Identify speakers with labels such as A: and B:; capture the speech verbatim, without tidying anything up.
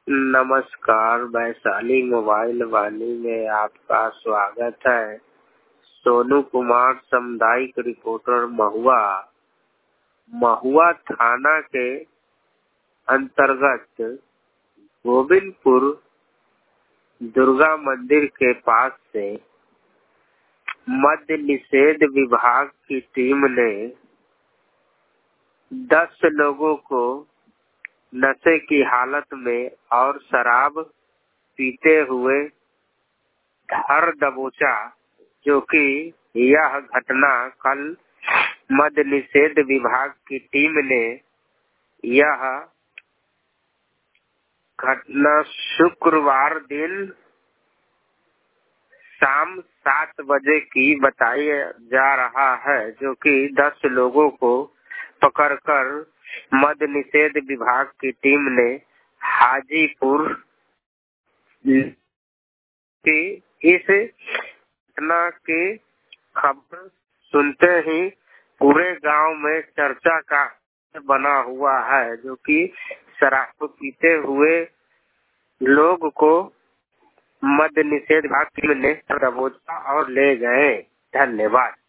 A: नमस्कार, वैशाली मोबाइल वाणी में आपका स्वागत है। सोनू कुमार, सामुदायिक रिपोर्टर, महुआ। महुआ थाना के अंतर्गत गोविंदपुर दुर्गा मंदिर के पास से मद्य निषेध विभाग की टीम ने दस लोगों को नशे की हालत में और शराब पीते हुए धर दबोचा, जो कि यह घटना कल मद्य निषेध विभाग की टीम ने यह घटना शुक्रवार दिन शाम सात बजे की बताई जा रहा है, जो कि दस लोगों को पकड़कर मद्य निषेध विभाग की टीम ने हाजीपुर की इस घटना की खबर सुनते ही पूरे गांव में चर्चा का बना हुआ है, जो कि शराब पीते हुए लोग को मद्य निषेध विभाग की टीम ने दबोचा और ले गए। धन्यवाद।